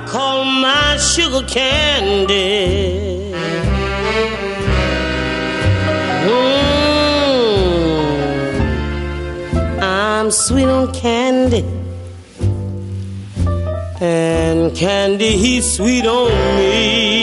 call my sugar candy. I'm sweet on candy, and candy he's sweet on me.